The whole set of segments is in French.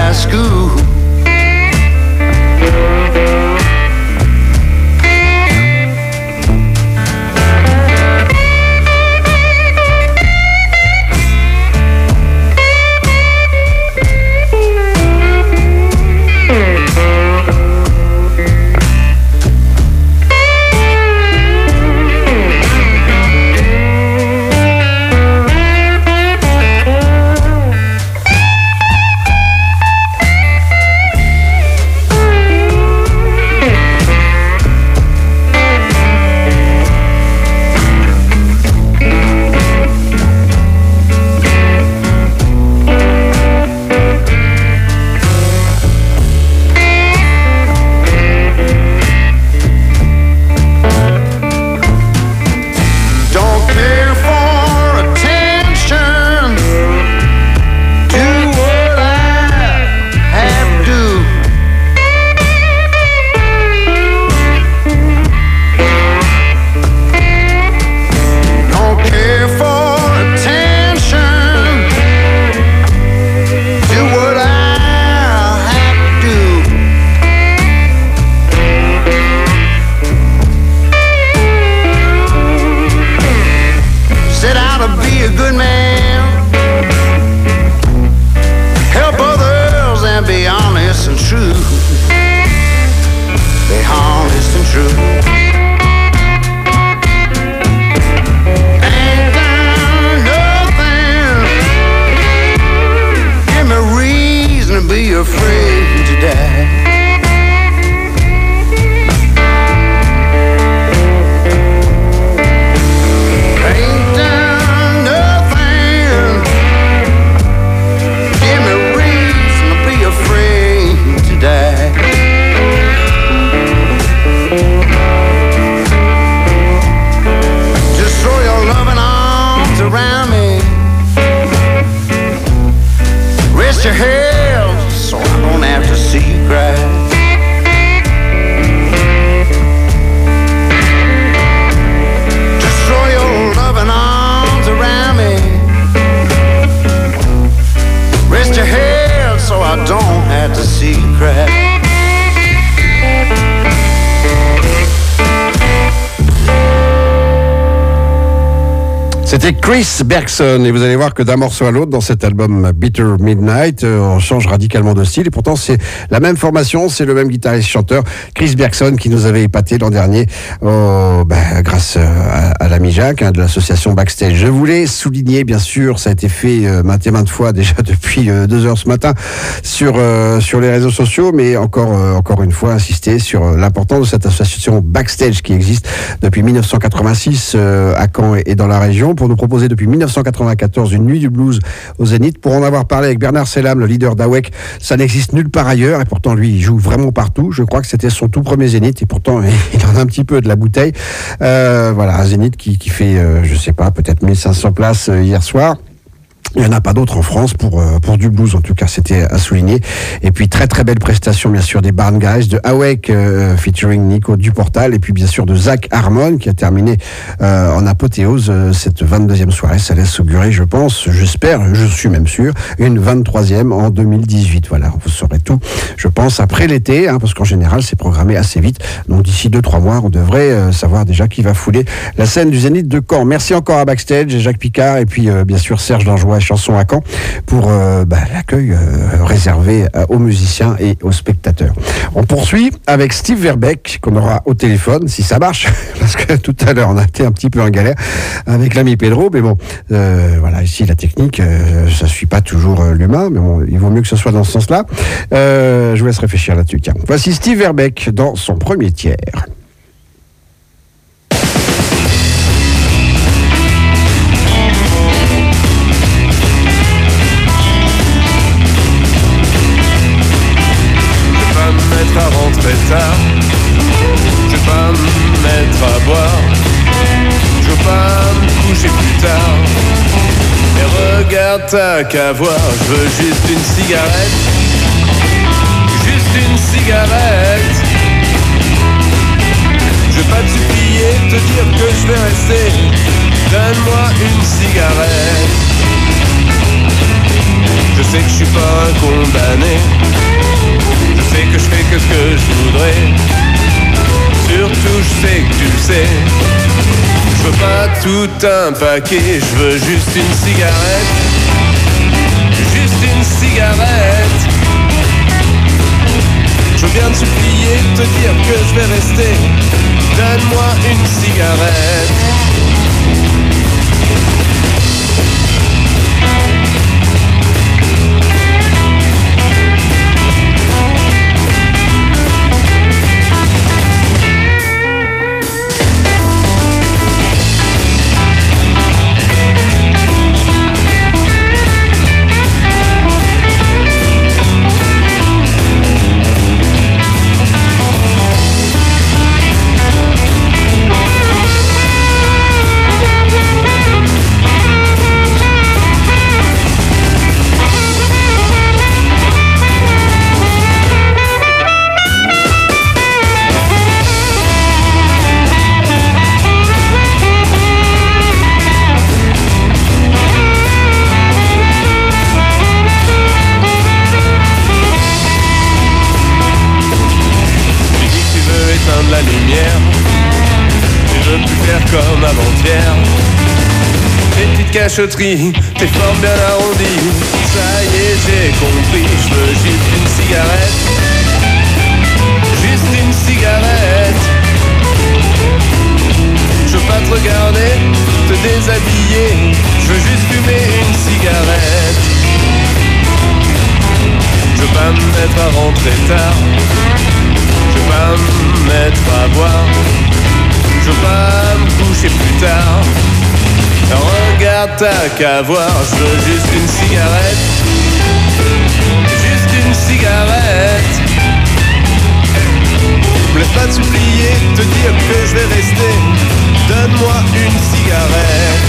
high school. C'était Chris Bergson et vous allez voir que d'un morceau à l'autre dans cet album Bitter Midnight, on change radicalement de style et pourtant c'est la même formation, c'est le même guitariste-chanteur Chris Bergson qui nous avait épaté l'an dernier grâce à l'ami Jacques de l'association Backstage. Je voulais souligner, bien sûr, ça a été fait maintes et maintes fois déjà depuis 2 heures ce matin sur les réseaux sociaux, mais encore une fois insister sur l'importance de cette association Backstage qui existe depuis 1986 à Caen et dans la région, pour nous proposer depuis 1994 une nuit du blues au Zénith. Pour en avoir parlé avec Bernard Sellam, le leader d'Awek, ça n'existe nulle part ailleurs et pourtant lui il joue vraiment partout. Je crois que c'était son tout premier Zénith et pourtant il en a un petit peu de la bouteille. Voilà, un Zénith qui fait je sais pas, peut-être 1500 places hier soir. Il n'y en a pas d'autres en France pour du blues, en tout cas, c'était à souligner. Et puis, très très belle prestation, bien sûr, des Barn Guys, de Awake, featuring Nico Duportal, et puis bien sûr de Zach Harmon, qui a terminé en apothéose cette 22e soirée. Ça laisse augurer, je pense, j'espère, je suis même sûr, une 23e en 2018. Voilà, vous saurez tout, je pense, après l'été, parce qu'en général, c'est programmé assez vite. Donc, d'ici 2-3 mois, on devrait savoir déjà qui va fouler la scène du Zénith de Caen. Merci encore à Backstage, Jacques Picard, et puis bien sûr Serge Dangerois, Chanson à Caen pour l'accueil réservé aux musiciens et aux spectateurs. On poursuit avec Steve Verbeek qu'on aura au téléphone si ça marche parce que tout à l'heure on a été un petit peu en galère avec l'ami Pedro, mais bon voilà, ici la technique ça suit pas toujours l'humain, mais bon, il vaut mieux que ce soit dans ce sens-là. Je vous laisse réfléchir là-dessus. Tiens, voici Steve Verbeek dans son premier tiers. À rentrer tard, je vais pas me mettre à boire, je vais pas me coucher plus tard. Et regarde, t'as qu'à voir, je veux juste une cigarette, juste une cigarette. Je vais pas te supplier, te dire que je vais rester, donne-moi une cigarette. Je sais que je suis pas un condamné. Je sais que je fais que ce que je voudrais. Surtout je sais que tu le sais. Je veux pas tout un paquet, je veux juste une cigarette. Juste une cigarette. Je veux bien te supplier, te dire que je vais rester. Donne-moi une cigarette. La lumière, tu veux plus faire comme avant-hier. Tes petites cachotteries, tes formes bien arrondies. Ça y est, j'ai compris, je veux juste une cigarette. Juste une cigarette. Je veux pas te regarder, te déshabiller. Je veux juste fumer une cigarette. Je veux pas me mettre à rentrer tard. Je veux pas me mettre à boire. Je veux pas me coucher plus tard. Regarde, t'as qu'à voir. Je veux juste une cigarette. Juste une cigarette. Me laisse pas te supplier, te dire que je vais rester. Donne-moi une cigarette.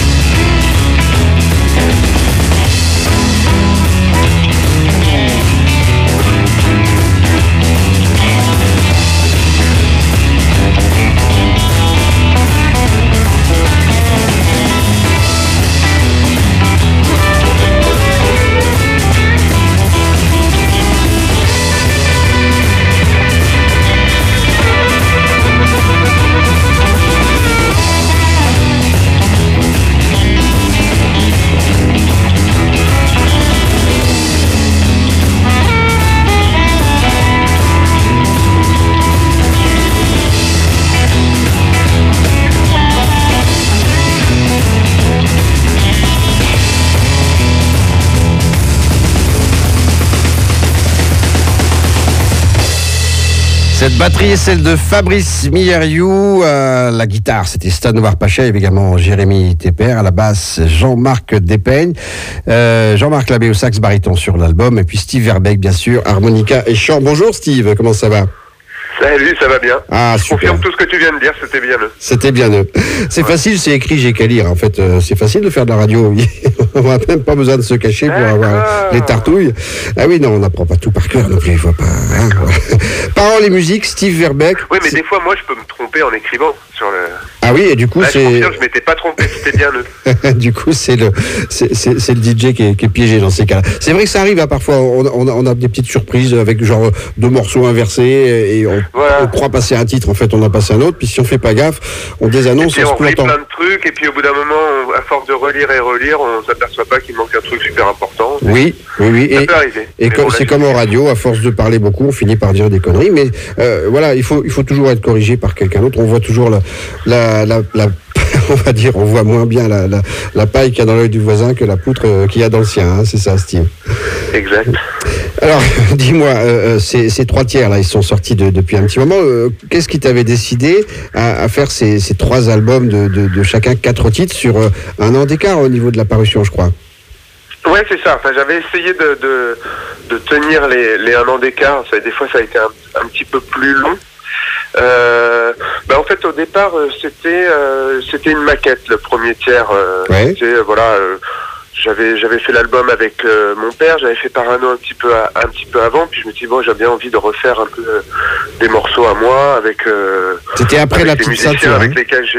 Cette batterie est celle de Fabrice Mieriou. La guitare, c'était Stan Warpacha, également Jérémy Tepper. À la basse, Jean-Marc Despeigne. Jean-Marc Labbé au sax baryton sur l'album. Et puis Steve Verbeek, bien sûr, harmonica et chant. Bonjour Steve, comment ça va? Salut, ça va bien. Ah, je super. confirme tout ce que tu viens de dire, c'était bien eux. C'était bien eux. C'est facile, c'est écrit, j'ai qu'à lire. En fait, c'est facile de faire de la radio. On n'a même pas besoin de se cacher pour avoir les tartouilles. Ah oui, non, on n'apprend pas tout par cœur, donc il ne faut pas. Hein. Paroles et musique, Steve Verbeek. Oui, mais des fois, moi, je peux me tromper en écrivant sur le. Ah oui, et du coup, là, c'est. Je confirme, je m'étais pas trompé, c'était bien eux. Du coup, c'est le DJ qui est piégé dans ces cas-là. C'est vrai que ça arrive, hein, parfois, on a des petites surprises avec genre 2 morceaux inversés et on croit passer un titre, en fait, on a passé un autre, puis si on fait pas gaffe, on désannonce, et puis on se on relit plante. plein de trucs, et puis au bout d'un moment, à force de relire et relire, on s'aperçoit pas qu'il manque un truc super important. Oui. Ça peut arriver. Et c'est comme en radio, à force de parler beaucoup, on finit par dire des conneries, mais voilà, il faut toujours être corrigé par quelqu'un d'autre. On voit toujours on va dire, on voit moins bien la paille qu'il y a dans l'œil du voisin que la poutre qu'il y a dans le sien, hein, c'est ça, Steve. Exact. Alors, dis-moi, ces 3 tiers là, ils sont sortis depuis un petit moment. Qu'est-ce qui t'avait décidé à faire ces 3 albums de chacun 4 titres sur un an d'écart au niveau de la parution, je crois? Ouais, c'est ça. Enfin, j'avais essayé de tenir les 1 an d'écart. Des fois, ça a été un petit peu plus long. En fait, au départ, c'était une maquette, le premier tiers. Ouais. J'avais fait l'album avec mon père, j'avais fait Parano un petit peu avant, puis je me suis dit bon, j'ai bien envie de refaire un peu des morceaux à moi avec. C'était après avec la les petite musiciens ceinture. avec lesquels j'ai.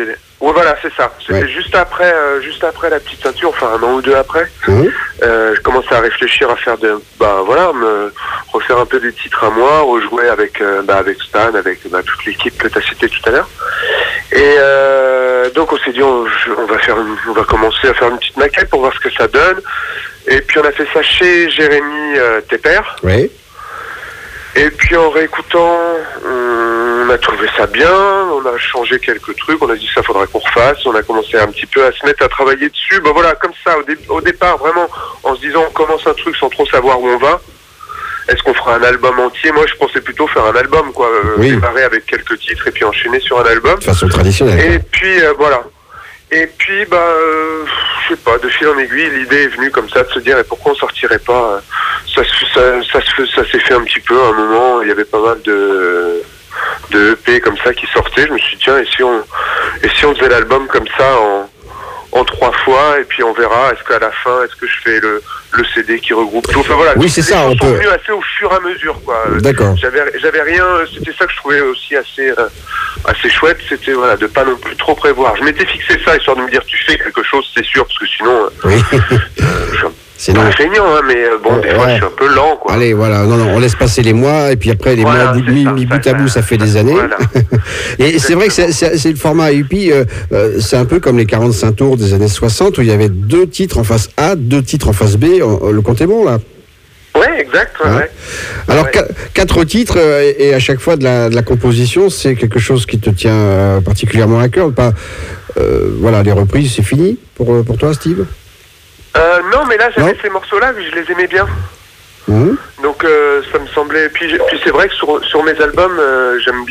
Ouais, voilà, c'est ça. C'était juste après la petite ceinture, enfin 1 an ou 2 après. Je commençais à réfléchir à faire me refaire un peu des titres à moi, rejouer avec Stan, avec toute l'équipe que tu as citée tout à l'heure. Et donc on s'est dit on va commencer à faire une petite maquette pour voir ce que ça donne. Et puis on a fait ça chez Jérémy Tepper. Oui. Et puis en réécoutant, on a trouvé ça bien, on a changé quelques trucs, on a dit que ça faudrait qu'on refasse, on a commencé un petit peu à se mettre à travailler dessus. Voilà, comme ça, au départ, vraiment, en se disant on commence un truc sans trop savoir où on va. Est-ce qu'on fera un album entier? Moi, je pensais plutôt faire un album, quoi. Démarrer avec quelques titres et puis enchaîner sur un album. De façon traditionnelle. Et puis, voilà. Et puis, je sais pas, de fil en aiguille, l'idée est venue comme ça de se dire, et pourquoi on sortirait pas? Ça s'est fait un petit peu à un moment, il y avait pas mal de EP comme ça qui sortaient. Je me suis dit, tiens, et si on faisait l'album comme ça en 3 fois, et puis on verra, est-ce qu'à la fin, est-ce que je fais le CD qui regroupe tout? Enfin voilà, oui, c'est ça, on peut. Venu assez au fur et à mesure, quoi. D'accord. J'avais rien, c'était ça que je trouvais aussi assez chouette, c'était de pas non plus trop prévoir. Je m'étais fixé ça, histoire de me dire, tu fais quelque chose, c'est sûr, parce que sinon, je suis pas feignant, mais des fois, je suis un peu lent, quoi. Allez, voilà, non, on laisse passer les mois, et puis après, les mois mis bout à bout, ça fait des années. Voilà. Et c'est vrai que c'est le format EP, c'est un peu comme les 45 tours des années 60, où il y avait 2 titres en face A, 2 titres en face B, le compte est bon, là. Ouais, exact, ouais. Alors, 4 titres, et à chaque fois de la composition, c'est quelque chose qui te tient particulièrement à cœur, pas, les reprises, c'est fini pour toi, Steve? Non, mais là, j'avais ces morceaux-là, je les aimais bien. Donc, ça me semblait... Puis c'est vrai que sur mes albums, j'aime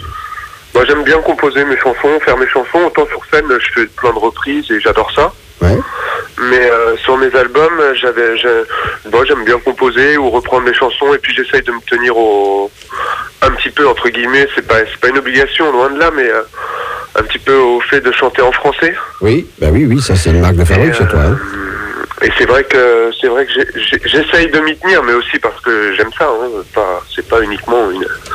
bien composer mes chansons, faire mes chansons. Autant sur scène, je fais plein de reprises et j'adore ça. Ouais. Mais sur mes albums, j'aime bien composer ou reprendre mes chansons, et puis j'essaye de me tenir un petit peu, entre guillemets, c'est pas une obligation, loin de là, mais un petit peu au fait de chanter en français. Oui, oui, ça c'est une marque de fabrique chez toi. Et c'est vrai que j'essaye de m'y tenir, mais aussi parce que j'aime ça. C'est pas uniquement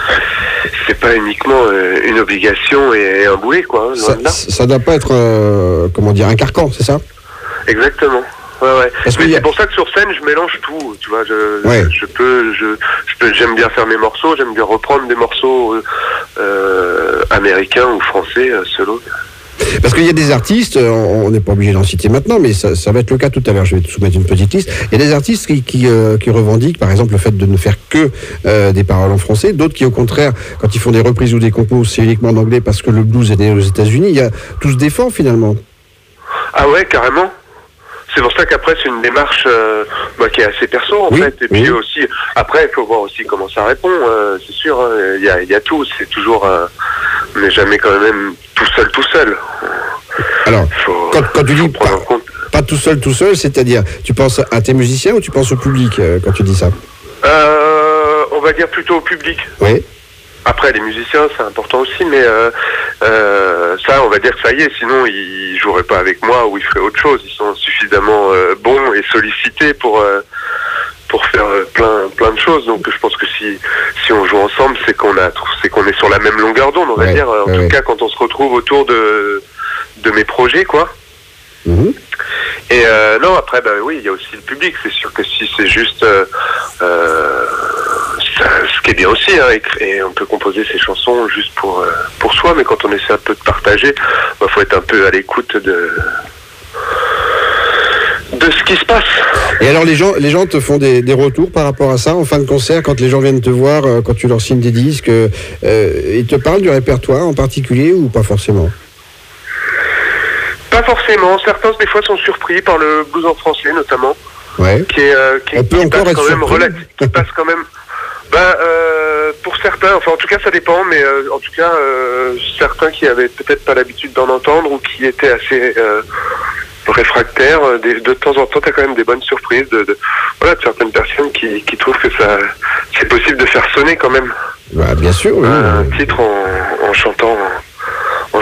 une obligation et un boulet, quoi. Ça doit pas être un carcan, c'est ça? Exactement. Ouais. C'est pour ça que sur scène, je mélange tout. Tu vois, j'aime bien faire mes morceaux, j'aime bien reprendre des morceaux américains ou français solo. Parce qu'il y a des artistes, on n'est pas obligé d'en citer maintenant, mais ça va être le cas tout à l'heure, je vais te soumettre une petite liste. Il y a des artistes qui revendiquent, par exemple, le fait de ne faire que des paroles en français, d'autres qui, au contraire, quand ils font des reprises ou des compos, c'est uniquement en anglais parce que le blues est né aux États-Unis. Il y a tout se défend, finalement. Ah ouais, carrément. C'est pour ça qu'après, c'est une démarche qui est assez perso, en fait. Et puis aussi, après, il faut voir aussi comment ça répond. C'est sûr, il y a tout. C'est toujours... on n'est jamais quand même tout seul. Alors, quand tu dis pas tout seul, c'est-à-dire, tu penses à tes musiciens ou tu penses au public quand tu dis ça? On va dire plutôt au public. Oui. Après, les musiciens, c'est important aussi, mais ça, on va dire que ça y est, sinon ils joueraient pas avec moi ou ils feraient autre chose. Ils sont suffisamment bons et sollicités pour faire plein de choses. Donc je pense que si on joue ensemble, c'est qu'on est sur la même longueur d'onde, on va dire. En tout cas, quand on se retrouve autour de mes projets, quoi. Mm-hmm. Et non, après, oui, il y a aussi le public. C'est sûr que si c'est juste... ce qui est bien aussi, et on peut composer ses chansons juste pour soi, mais quand on essaie un peu de partager, faut être un peu à l'écoute de ce qui se passe. Et alors les gens te font des retours par rapport à ça en fin de concert, quand les gens viennent te voir, quand tu leur signes des disques, ils te parlent du répertoire en particulier ou pas forcément? Pas forcément. Certains des fois sont surpris par le blues en français notamment, qui passe quand même. Pour certains, enfin en tout cas ça dépend, mais en tout cas certains qui avaient peut-être pas l'habitude d'en entendre ou qui étaient assez réfractaires, de temps en temps t'as quand même des bonnes surprises de certaines personnes qui trouvent que c'est possible de faire sonner quand même bien sûr, un titre en chantant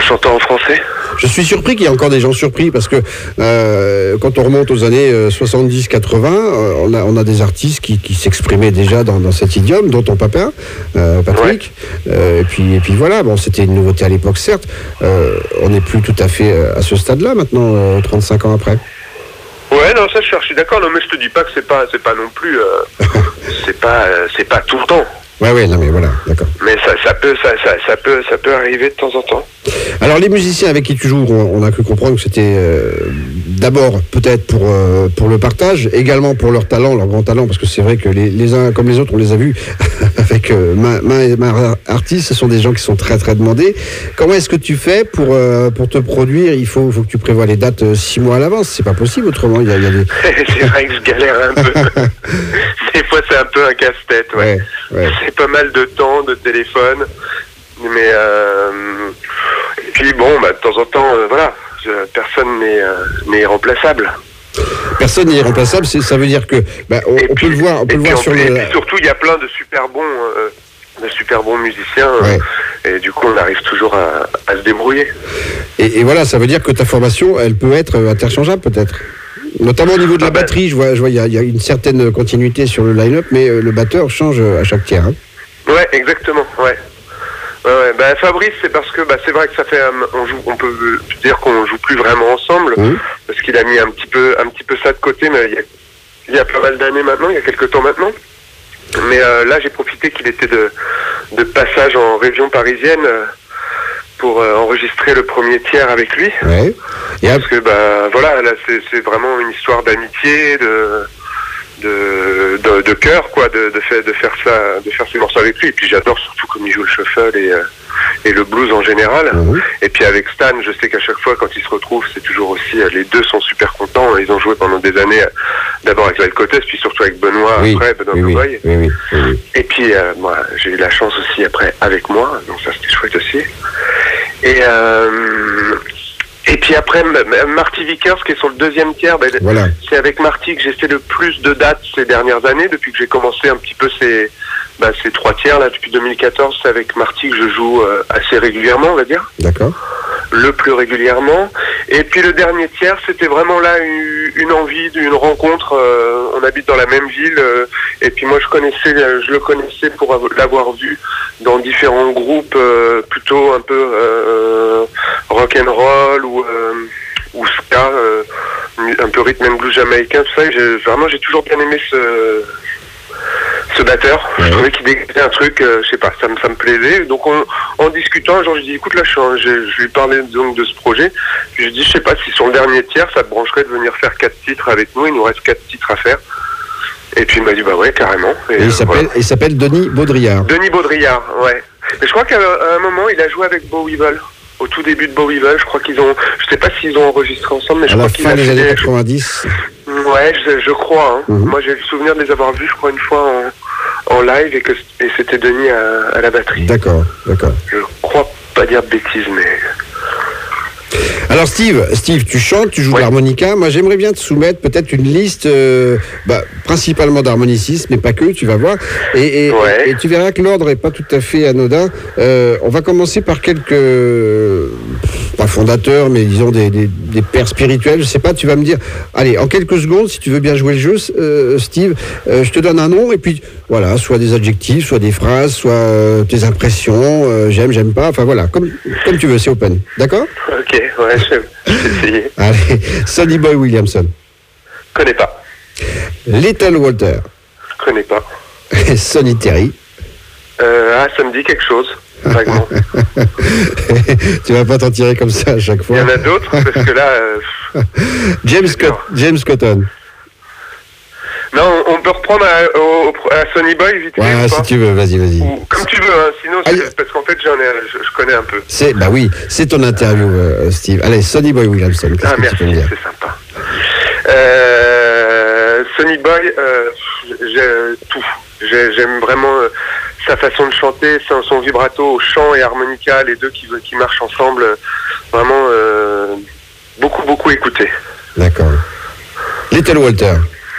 chantant en français. Je suis surpris qu'il y ait encore des gens surpris parce que quand on remonte aux années 70-80, on a des artistes qui s'exprimaient déjà dans cet idiome, dont ton papa, Patrick. Ouais. Et puis voilà, bon, c'était une nouveauté à l'époque, certes. On n'est plus tout à fait à ce stade-là maintenant, 35 ans après. Ouais, non, ça je suis d'accord. Non, mais je te dis pas que c'est pas non plus, c'est pas tout le temps. Ouais, non mais voilà, d'accord. Mais ça peut arriver de temps en temps. Alors les musiciens avec qui tu joues, on a cru comprendre que c'était d'abord peut-être pour le partage, également pour leur talent, leur grand talent, parce que c'est vrai que les uns comme les autres, on les a vus avec main artiste, ce sont des gens qui sont très très demandés. Comment est-ce que tu fais pour te produire? Il faut que tu prévois les dates 6 mois à l'avance, c'est pas possible autrement. Il y a des... C'est vrai que je galère un peu. Des fois c'est un peu un casse-tête, ouais. C'est pas mal de temps, de téléphone, mais et puis bon, de temps en temps, voilà, personne n'est irremplaçable. Personne n'est irremplaçable, ça veut dire que on peut le voir, sur le. Et puis surtout, il y a plein de super bons musiciens, et du coup, on arrive toujours à se débrouiller. Et voilà, ça veut dire que ta formation, elle peut être interchangeable, peut-être. Notamment au niveau de la batterie, je vois, il y a une certaine continuité sur le line-up, mais le batteur change à chaque tiers. Hein. Ouais, exactement, ouais. Fabrice, c'est parce que c'est vrai que ça fait, on peut dire qu'on joue plus vraiment ensemble, parce qu'il a mis un petit peu ça de côté, mais il y a pas mal d'années maintenant, il y a quelques temps maintenant. Mais là, j'ai profité qu'il était de passage en région parisienne. Pour enregistrer le premier tiers avec lui. Ouais. Parce que voilà, là c'est vraiment une histoire d'amitié, de cœur, quoi, de faire ces morceaux avec lui. Et puis j'adore surtout comme il joue le shuffle et le blues en général. Et puis avec Stan, je sais qu'à chaque fois quand ils se retrouvent, c'est toujours aussi, les deux sont super contents. Ils ont joué pendant des années, d'abord avec Val Cotes, puis surtout avec Benoît après, Benoît Cowboy. Oui. Et puis moi, j'ai eu la chance aussi après avec moi, donc ça c'était chouette aussi. Et puis après, Marty Vickers, qui est sur le deuxième tiers, voilà. C'est avec Marty que j'ai fait le plus de dates ces dernières années, depuis que j'ai commencé un petit peu ces 3 tiers, là, depuis 2014, c'est avec Marty que je joue assez régulièrement, on va dire. D'accord. Le plus régulièrement. Et puis le dernier tiers, c'était vraiment là une envie d'une rencontre. On habite dans la même ville, et puis moi je le connaissais pour l'avoir vu dans différents groupes plutôt un peu rock and roll ou ska, un peu rhythm and blues jamaïcain, tout ça. J'ai toujours bien aimé ce batteur. Je trouvais qu'il dégageait un truc, je sais pas, ça me plaisait. Donc en discutant, un jour je dis écoute, là je lui parlais donc de ce projet. Puis je dis je sais pas si sur le dernier tiers ça te brancherait de venir faire 4 titres avec nous. Il nous reste 4 titres à faire. Et puis il m'a dit bah ouais, carrément. Et il s'appelle Denis Baudrillard. Denis Baudrillard, ouais. Mais je crois qu'à un moment il a joué avec Bo Weevil. Au tout début de Bo Weevil, je crois je sais pas s'ils ont enregistré ensemble, mais je crois qu'il a fait... À la fin des années 90. Ouais, je crois. Hein. Moi, j'ai le souvenir de les avoir vus, je crois, une fois en live, et c'était Denis à la batterie. D'accord. Je crois pas dire de bêtises, mais... Alors Steve, tu chantes, tu joues de l'harmonica. Moi, j'aimerais bien te soumettre peut-être une liste, principalement d'harmonicistes, mais pas que, tu vas voir. Et tu verras que l'ordre est pas tout à fait anodin. On va commencer par quelques, pas fondateurs, mais disons des pères spirituels. Je sais pas, tu vas me dire, allez, en quelques secondes, si tu veux bien jouer le jeu, Steve, je te donne un nom, et puis voilà, soit des adjectifs, soit des phrases, soit tes impressions, j'aime pas, enfin voilà, comme tu veux, c'est open. D'accord ? Ok, ouais, je vais essayer. Allez, Sonny Boy Williamson. Connais pas. Little Walter. Connais pas. Sonny Terry. Ça me dit quelque chose, vaguement. Tu vas pas t'en tirer comme ça à chaque fois. Il y en a d'autres, parce que là... James Cotton. Non, on peut reprendre à Sonny Boy vite fait. Ouais, si tu veux, vas-y. Ou, comme tu veux, hein, sinon, parce qu'en fait, je connais un peu. C'est ton interview, Steve. Allez, Sonny Boy Williamson. Merci, c'est sympa. Sonny Boy, tout. J'aime vraiment sa façon de chanter, son vibrato, chant et harmonica, les deux qui marchent ensemble. Vraiment, beaucoup écouté. D'accord. Little Walter.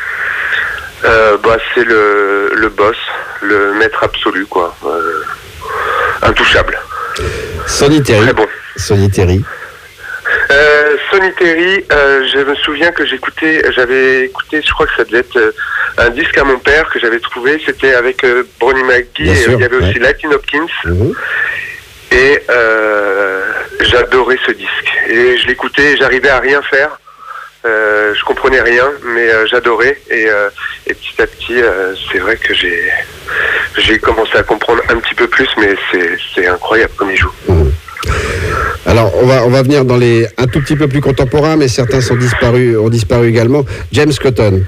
C'est le boss, le maître absolu, quoi. Intouchable. Sonny Terry. Très bon. Sonny Terry. Sonny Terry, je me souviens que j'avais écouté, je crois que ça devait être un disque à mon père que j'avais trouvé, c'était avec Brony McGee, et il y avait aussi Latin Hopkins, et j'adorais ce disque, et je l'écoutais, j'arrivais à rien faire, je comprenais rien, mais j'adorais, et petit à petit, c'est vrai que j'ai commencé à comprendre un petit peu plus, mais c'est incroyable comme il joue. Alors, on va venir dans les un tout petit peu plus contemporains, mais certains ont disparu également. James Cotton.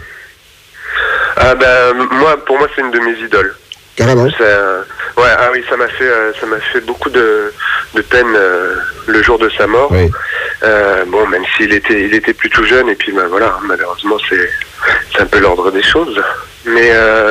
Pour moi, c'est une de mes idoles. Carrément. Ça m'a fait beaucoup de peine le jour de sa mort. Oui. Même s'il était plus tout jeune, et puis voilà, malheureusement, c'est un peu l'ordre des choses. Mais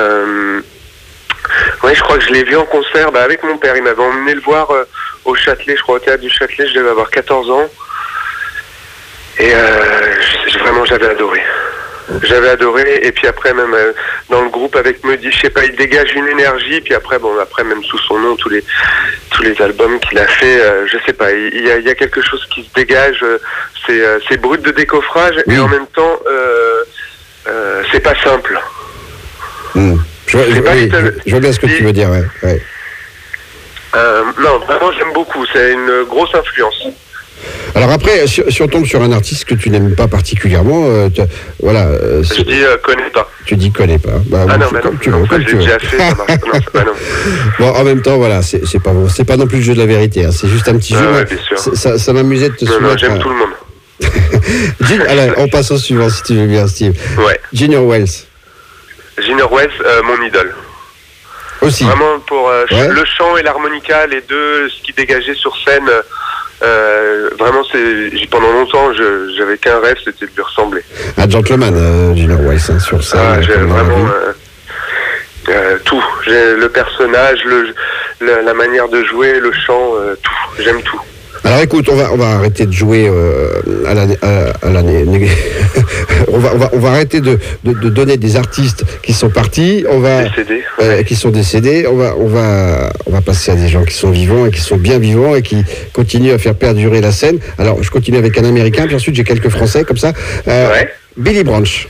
je crois que je l'ai vu en concert avec mon père. Il m'avait emmené le voir au Châtelet, je crois au théâtre du Châtelet, je devais avoir 14 ans. Et vraiment, j'avais adoré. J'avais adoré, et puis après même dans le groupe avec Mehdi, je sais pas, il dégage une énergie, puis après même sous son nom, tous les albums qu'il a fait, je sais pas, il y a quelque chose qui se dégage, c'est brut de décoffrage, et en même temps c'est pas simple. Je vois bien ce que tu veux dire, ouais. Non, vraiment j'aime beaucoup, c'est une grosse influence. Alors après, si on tombe sur un artiste que tu n'aimes pas particulièrement, voilà. Je dis connais pas. Tu dis connais pas. Comme tu veux. J'ai déjà fait, ça marche. Non. Bon, en même temps, voilà, c'est pas bon. C'est pas non plus le jeu de la vérité. Hein. C'est juste un petit jeu. Ouais, bien sûr. Ça m'amusait de te soumettre. Non, j'aime tout le monde. Alors, on passe au suivant, si tu veux bien, Steve. Ouais. Junior Wells. Junior Wells, mon idole. Aussi. Vraiment pour le chant et l'harmonica, les deux, ce qui dégageait sur scène. Vraiment, pendant longtemps, j'avais qu'un rêve, c'était de lui ressembler. Un gentleman, Junior Wells, sur scène. J'ai vraiment tout. J'ai le personnage, la manière de jouer, le chant, tout. J'aime tout. Alors écoute, on va arrêter de jouer à l'année. on va arrêter de donner des artistes qui sont partis. Qui sont décédés. On va passer à des gens qui sont vivants et qui sont bien vivants et qui continuent à faire perdurer la scène. Alors je continue avec un Américain, puis ensuite j'ai quelques Français comme ça. Billy Branch.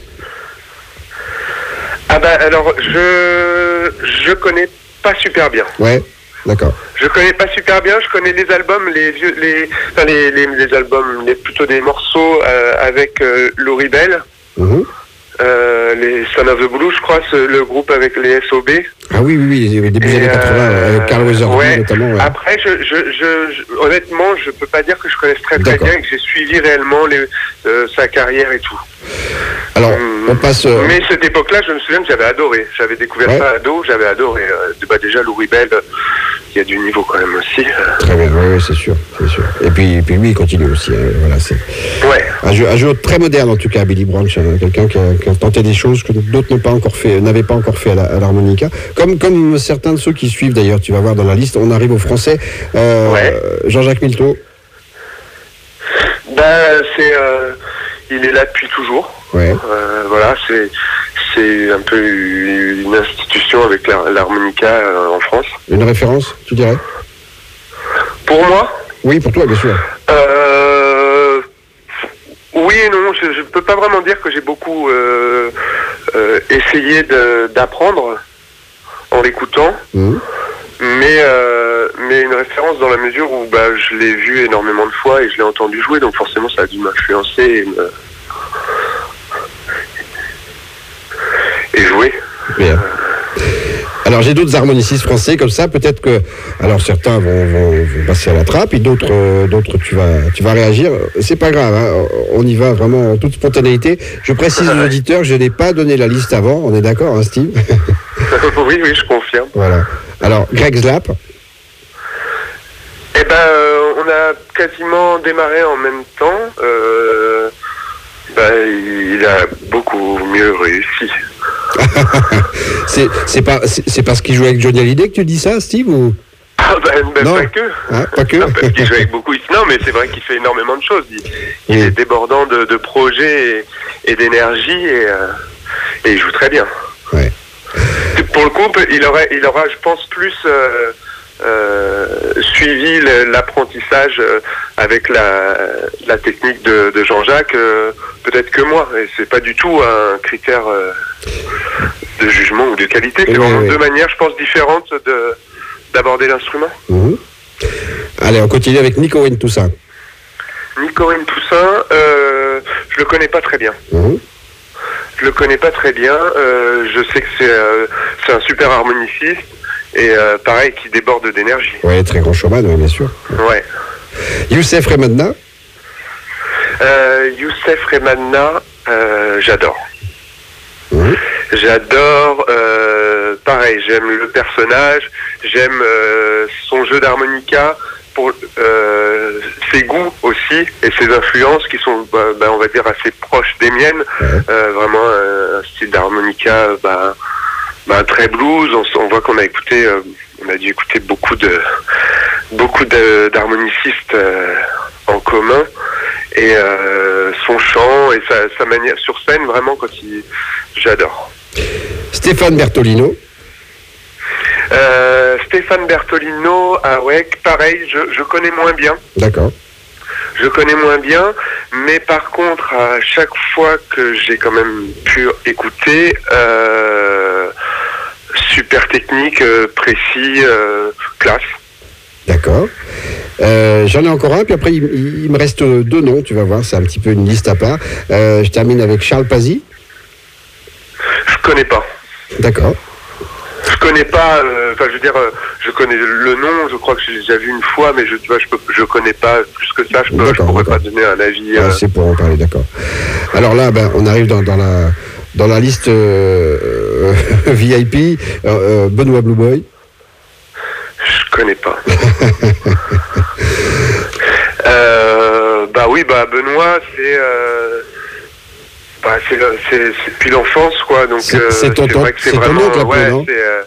Alors je connais pas super bien. Ouais. D'accord. Je connais pas super bien, je connais les albums, les albums, plutôt des morceaux avec Laurie Bell, les Son of the Blues, je crois, le groupe avec les SOB. Ah oui, début des années 80, avec Carl Weathersby notamment. Ouais. Après, honnêtement, je peux pas dire que je connaisse très bien et que j'ai suivi réellement sa carrière et tout. Alors, on passe... Mais cette époque-là, je me souviens que j'avais adoré. J'avais découvert ça ado, j'avais adoré. Déjà, Laurie Bell, il y a du niveau quand même aussi. Très bien, oui, c'est sûr. Et puis lui, il continue aussi. Voilà, c'est un jeu très moderne, en tout cas, Billy Branch. Quelqu'un qui a tenté des choses que d'autres n'avaient pas encore fait à l'harmonica. Comme certains de ceux qui suivent, d'ailleurs, tu vas voir dans la liste, on arrive au français. Jean-Jacques Milteau. Il est là depuis toujours. Ouais. Voilà, c'est un peu une institution avec l'harmonica en France. Une référence, tu dirais? Pour moi? Oui, pour toi, bien sûr. Oui et non, je ne peux pas vraiment dire que j'ai beaucoup essayé d'apprendre en l'écoutant. Mais une référence dans la mesure où je l'ai vu énormément de fois et je l'ai entendu jouer, donc forcément ça a dû m'influencer et jouer. Bien. Alors j'ai d'autres harmonicistes français comme ça, peut-être que certains vont passer à la trappe et d'autres tu vas réagir. C'est pas grave, hein. On y va vraiment en toute spontanéité. Je précise aux auditeurs que je n'ai pas donné la liste avant, on est d'accord, hein, Steve? Oui, je confirme. Voilà. Alors Greg Slapp. On a quasiment démarré en même temps. Il a beaucoup mieux réussi. c'est parce qu'il joue avec Johnny Hallyday que tu dis ça, Steve, ou... Non. Pas que. Ah, pas que. Non, parce qu'il joue avec beaucoup. Non, mais c'est vrai qu'il fait énormément de choses. Il est débordant de projets et d'énergie et il joue très bien. Ouais. Pour le coup, il aura, je pense, plus suivi l'apprentissage avec la technique de Jean-Jacques, peut-être que moi. Et c'est pas du tout un critère de jugement ou de qualité. C'est vraiment deux manières, je pense, différentes d'aborder l'instrument. Mmh. Allez, on continue avec Nico Toussaint. Nico Toussaint, je le connais pas très bien. Mmh. Je le connais pas très bien. Je sais que c'est un super harmoniciste et pareil, qui déborde d'énergie. Oui, très grand showman, bien sûr. Ouais. Youssef Remadna. Youssef Remadna, j'adore. Mmh. J'adore, pareil, j'aime le personnage, j'aime son jeu d'harmonica, pour ses goûts aussi et ses influences qui sont, on va dire, assez proches des miennes. Vraiment un style d'harmonica très blues. On voit qu'on a écouté, on a dû écouter beaucoup d'harmonicistes en commun. Et son chant et sa manière sur scène, vraiment, j'adore. Stéphane Bertolino. Stéphane Bertolino, pareil, je connais moins bien. D'accord. Je connais moins bien, mais par contre, à chaque fois que j'ai quand même pu écouter, super technique, précis, classe. D'accord. J'en ai encore un, puis après il me reste deux noms, tu vas voir, c'est un petit peu une liste à part. Je termine avec Charles Pazzi. Je connais pas. D'accord. Je connais pas, je connais le nom, je crois que j'ai déjà vu une fois, mais je connais pas plus que ça, je pourrais pas donner un avis. C'est pour en parler, d'accord. Alors là, on arrive dans la liste VIP, Benoît Blue Boy. Je connais pas. Benoît, c'est depuis l'enfance, quoi. Donc c'est vrai que c'est vraiment ton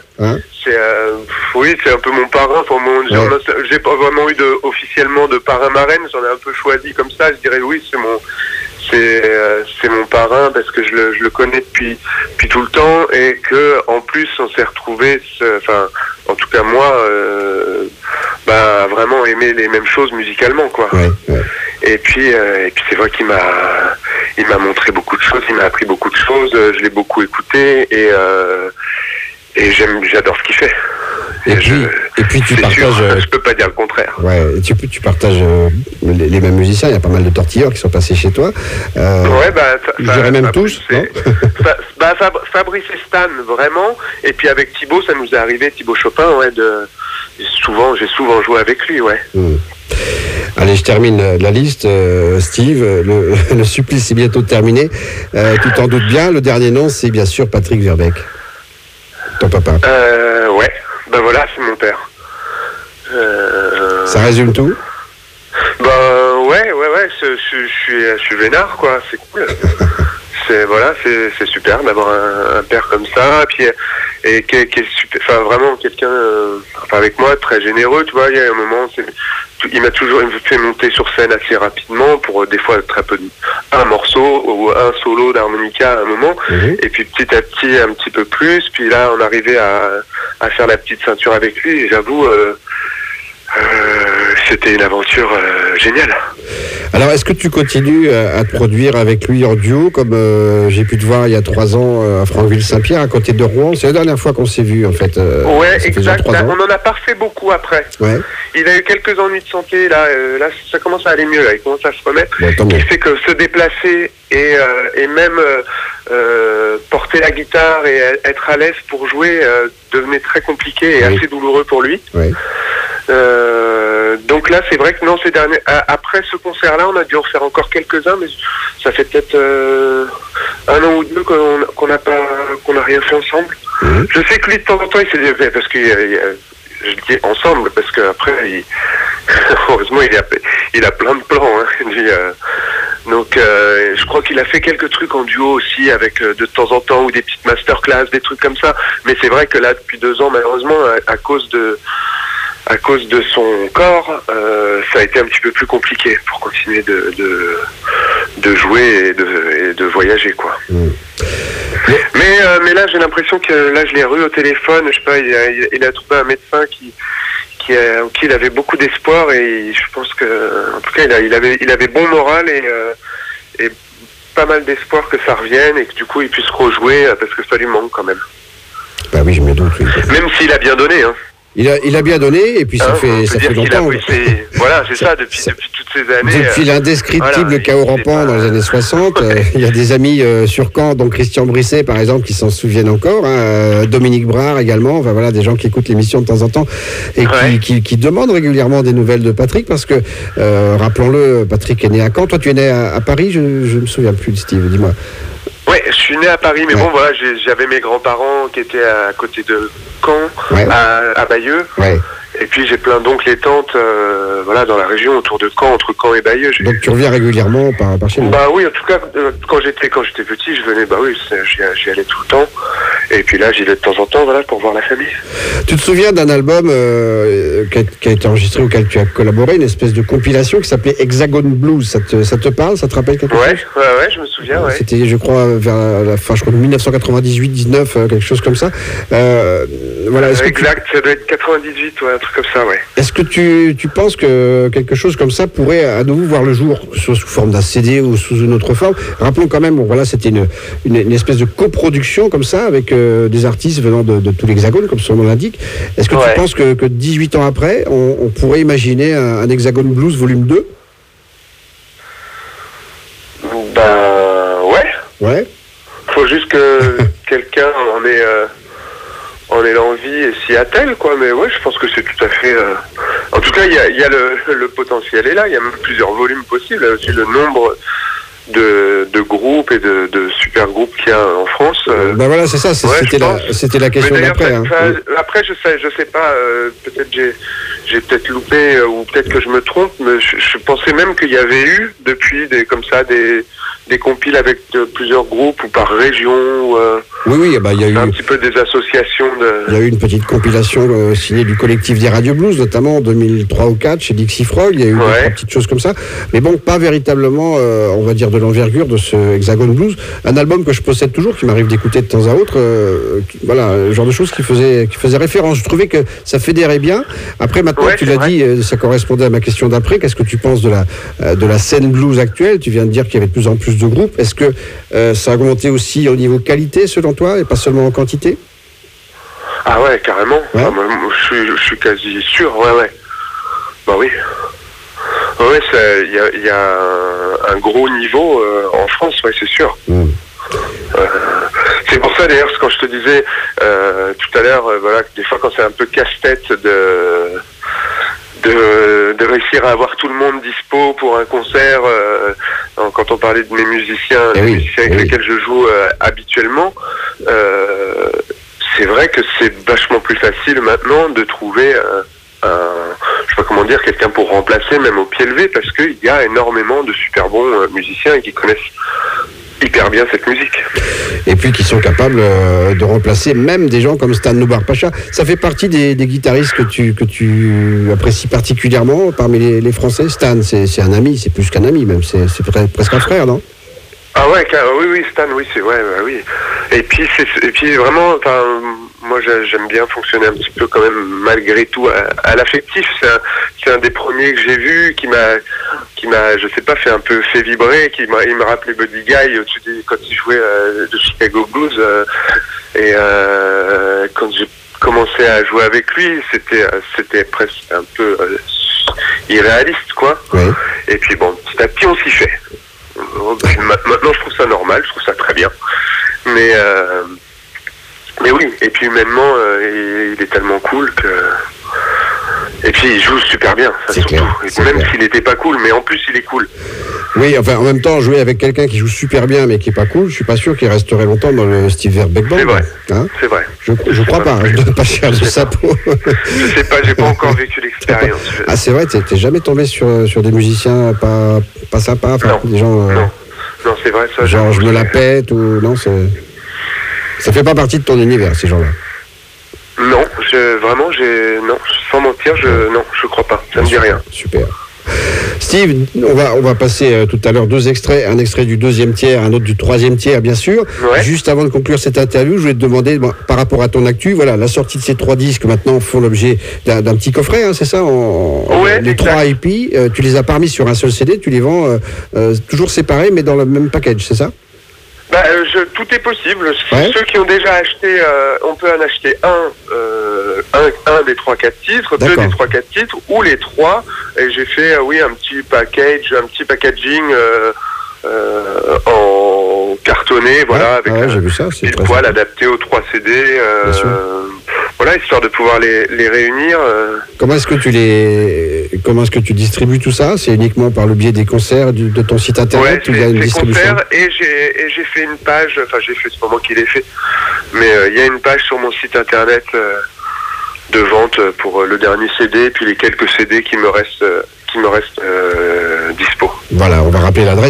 oui, c'est un peu mon parrain. J'ai pas vraiment eu officiellement de parrain marraine. J'en ai un peu choisi comme ça. Je dirais oui, c'est mon parrain parce que je le connais depuis tout le temps et que en plus on s'est retrouvés. En tout cas moi, vraiment aimé les mêmes choses musicalement, quoi. Ouais. Et puis c'est vrai qu'il m'a montré beaucoup de choses, il m'a appris beaucoup de choses, je l'ai beaucoup écouté et j'adore ce qu'il fait. Et puis tu partages. Je peux pas dire le contraire. Ouais, tu partages les mêmes musiciens. Il y a pas mal de tortilleurs qui sont passés chez toi. Je dirais même tous. Fabrice et Stan, vraiment. Et puis avec Thibaut, ça nous est arrivé, Thibaut Chopin, j'ai souvent joué avec lui, ouais. Allez, je termine la liste. Steve, le supplice est bientôt terminé. Tu t'en doutes bien. Le dernier nom, c'est bien sûr Patrick Verbeek. Ton papa. Ouais. Voilà, c'est mon père. Ça résume tout? Ouais. Je suis vénard, quoi. C'est cool. c'est super d'avoir un père comme ça, et qui est super, vraiment quelqu'un, avec moi, très généreux, tu vois. Il y a un moment, il m'a toujours fait monter sur scène assez rapidement pour des fois très peu un morceau ou un solo d'harmonica à un moment, et puis petit à petit un petit peu plus, puis là on arrivait à faire la petite ceinture avec lui, et j'avoue c'était une aventure géniale. Alors, est-ce que tu continues à te produire avec lui en duo, comme j'ai pu te voir il y a 3 ans à Franqueville-Saint-Pierre, à côté de Rouen? C'est la dernière fois qu'on s'est vu, en fait. Ouais, exact. On n'en a pas refait beaucoup après. Ouais. Il a eu quelques ennuis de santé. Là, ça commence à aller mieux. Là. Il commence à se remettre. Bon, ce qui fait que se déplacer et même porter la guitare et être à l'aise pour jouer devenait très compliqué et assez douloureux pour lui. Ouais. Donc là, c'est vrai que non, après ce concert-là, on a dû en faire encore quelques-uns, mais ça fait peut-être 1 an ou 2 qu'on n'a rien fait ensemble. Je sais que lui, de temps en temps, il s'est dit, parce que je dis ensemble, parce qu'après, heureusement, il a plein de plans. Hein, lui, donc, je crois qu'il a fait quelques trucs en duo aussi, avec de temps en temps, ou des petites masterclass, des trucs comme ça. Mais c'est vrai que là, depuis 2 ans, malheureusement, à cause de son corps, ça a été un petit peu plus compliqué pour continuer de jouer et de voyager, quoi. Mais là, j'ai l'impression que là, je l'ai eu au téléphone. Je sais pas, il a trouvé un médecin qui en qui il avait beaucoup d'espoir, et je pense que, en tout cas, il avait bon moral et pas mal d'espoir que ça revienne et que du coup il puisse rejouer, parce que ça lui manque quand même. Bah oui, je me doute. Oui. Même s'il a bien donné, hein. Il a bien donné, et puis ça fait longtemps. Voilà, c'est ça, depuis toutes ces années. Depuis l'indescriptible chaos rampant dans les années 60, il y a des amis sur Caen, dont Christian Brisset, par exemple, qui s'en souviennent encore, Dominique Brard également, enfin voilà, des gens qui écoutent l'émission de temps en temps, et qui demandent régulièrement des nouvelles de Patrick, parce que, rappelons-le, Patrick est né à Caen. Toi, tu es né à Paris, je ne me souviens plus, Steve, dis-moi. Ouais, je suis né à Paris, mais bon, voilà, j'avais mes grands-parents qui étaient à côté de Caen, à Bayeux. Ouais. Et puis j'ai plein d'oncles et tantes, voilà, dans la région autour de Caen, entre Caen et Bayeux. Donc tu reviens régulièrement par chez nous? Bah oui, en tout cas, quand j'étais petit, je venais, bah oui, j'y allais tout le temps. Et puis là, j'y vais de temps en temps, voilà, pour voir la famille. Tu te souviens d'un album qui a été enregistré, auquel tu as collaboré, une espèce de compilation qui s'appelait Hexagon Blues. Ça te parle? Ça te rappelle quelque chose? Ouais, je me souviens, ouais. C'était, je crois, vers la fin, je crois, de 1998-19, quelque chose comme ça. Voilà, exact, ça doit être 98, ouais, un truc comme ça, ouais. Est-ce que tu penses que quelque chose comme ça pourrait à nouveau voir le jour, soit sous forme d'un CD ou sous une autre forme? Rappelons quand même, bon, voilà, c'était une espèce de coproduction comme ça, avec des artistes venant de tout l'Hexagone, comme son nom l'indique. Est-ce que tu penses que 18 ans après, on pourrait imaginer un Hexagone Blues volume 2? Ben, ouais. Ouais. Faut juste que quelqu'un en ait l'envie et s'y attelle, quoi. Mais ouais, je pense que c'est tout à fait... En tout cas, il y a le potentiel est là. Il y a même plusieurs volumes possibles. Il y a aussi le nombre de groupes et de super groupes qu'il y a en France. Ben voilà, c'est ça. C'était la question d'après. Après, je sais pas. Peut-être j'ai peut-être loupé, ou peut-être que je me trompe, mais je pensais même qu'il y avait eu depuis des compiles avec plusieurs groupes ou par région. Oui, bah, il y a eu un petit peu des associations Il y a eu une petite compilation signée du collectif des Radio Blues, notamment en 2003 ou 2004 chez Dixie Frog. Il y a eu deux, trois petites choses comme ça, mais bon, pas véritablement, on va dire, de l'envergure de ce Hexagon Blues. Un album que je possède toujours, qui m'arrive d'écouter de temps à autre. Voilà, le genre de choses qui faisait référence. Je trouvais que ça fédérait bien. Après, maintenant, tu l'as dit, ça correspondait à ma question d'après. Qu'est-ce que tu penses de la scène blues actuelle? Tu viens de dire qu'il y avait de plus en plus de groupes. Est-ce que ça a augmenté aussi au niveau qualité, selon toi, et pas seulement en quantité? Ah ouais, carrément. Ouais. Ah, moi, je suis quasi sûr, ouais. Bah oui. Ouais, il y a un gros niveau en France, ouais, c'est sûr. C'est pour ça, d'ailleurs, quand je te disais tout à l'heure, voilà, que des fois, quand c'est un peu casse-tête de réussir à avoir tout le monde dispo pour un concert, quand on parlait de mes musiciens, avec lesquels je joue habituellement, c'est vrai que c'est vachement plus facile maintenant de trouver je sais pas comment dire, quelqu'un pour remplacer, même au pied levé, parce qu'il y a énormément de super bons musiciens qui connaissent hyper bien cette musique. Et puis qui sont capables de remplacer même des gens comme Stan Noubar Pacha. Ça fait partie des guitaristes que tu apprécies particulièrement parmi les Français. Stan, c'est un ami, c'est plus qu'un ami même, c'est presque un frère, non? Ah ouais, oui, Stan, oui, c'est oui. Et puis vraiment, enfin, moi j'aime bien fonctionner un petit peu quand même malgré tout à l'affectif. C'est un des premiers que j'ai vu qui m'a, je sais pas, fait un peu vibrer, il me rappelait Buddy Guy quand il jouait de Chicago Blues, et quand j'ai commencé à jouer avec lui, c'était presque un peu irréaliste, quoi. Oui. Et puis bon, petit à petit on s'y fait. Maintenant je trouve ça normal, je trouve ça très bien, mais oui, et puis humainement il est tellement cool que, et puis il joue super bien, ça, surtout clair, même s'il n'était pas cool, mais en plus il est cool. Oui, enfin en même temps, jouer avec quelqu'un qui joue super bien mais qui est pas cool, je suis pas sûr qu'il resterait longtemps dans le Steve Verbeek Band. C'est vrai, hein, c'est vrai. Je crois pas, je donne pas cher de sa peau. Je sais pas, j'ai pas encore vécu l'expérience. Ah c'est vrai, t'es jamais tombé sur des musiciens pas sympas, enfin des gens... Non, c'est vrai ça. Genre je me la pète ou non, ça fait pas partie de ton univers, ces gens-là. Non, non, sans mentir, je crois pas. Ça me dit rien. Super. Steve, on va passer tout à l'heure 2 extraits, un extrait du 2e tiers, un autre du 3e tiers, bien sûr. Ouais. Juste avant de conclure cette interview, je voulais te demander, par rapport à ton actu, voilà, la sortie de ces 3 disques maintenant font l'objet d'un petit coffret, hein, c'est ça, les 3 EP, tu les as pas mis sur un seul CD, tu les vends toujours séparés, mais dans le même package, c'est ça? Tout est possible. Ouais. Ceux qui ont déjà acheté, on peut en acheter un des 3-4 titres, 2 des 3-4 titres, ou les 3. Et j'ai fait, un petit packaging en cartonné, voilà, avec j'ai vu ça, c'est pile poil adapté aux 3 CD. Voilà, histoire de pouvoir les réunir. Comment est-ce que tu distribues tout ça? C'est uniquement par le biais des concerts de ton site internet ou il y a une distribution? Concerts et j'ai fait une page, c'est pas moi qui l'ai fait, mais il y a une page sur mon site internet de vente pour le dernier CD et puis les quelques CD qui me restent dispo. Voilà, on va rappeler l'adresse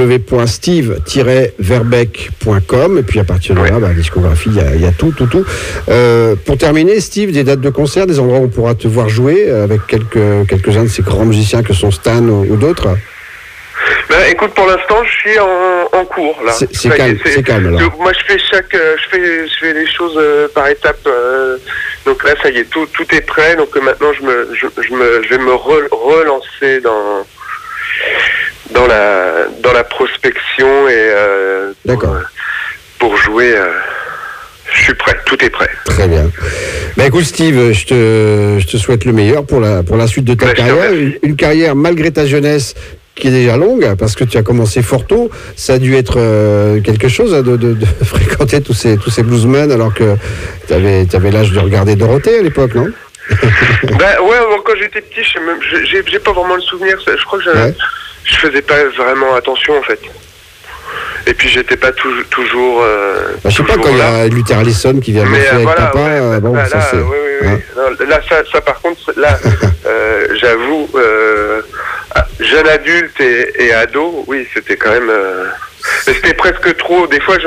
www.steve-verbeck.com et puis à partir de là, discographie, il y a tout. Pour terminer, Steve, des dates de concert, des endroits où on pourra te voir jouer avec quelques-uns de ces grands musiciens que sont Stan ou d'autres? Écoute, pour l'instant, je suis en cours là. C'est calme alors. Moi, je fais les choses par étapes. Donc là, ça y est, tout est prêt. Donc maintenant, je vais me relancer dans la prospection et pour jouer. Je suis prêt, tout est prêt. Très bien. Écoute Steve, je te souhaite le meilleur pour la suite de ta carrière. Une carrière malgré ta jeunesse qui est déjà longue, parce que tu as commencé fort tôt. Ça a dû être quelque chose de fréquenter tous ces bluesmen alors que tu avais l'âge de regarder Dorothée à l'époque, non? Quand j'étais petit, j'ai pas vraiment le souvenir. Je crois que je faisais pas vraiment attention en fait. Et puis j'étais pas toujours. Je sais pas, quand il y a Luther Allison qui vient avec papa, ça c'est. Là, ça par contre, là, j'avoue, jeune adulte et ado, oui, c'était quand même. Mais c'était presque trop. Des fois,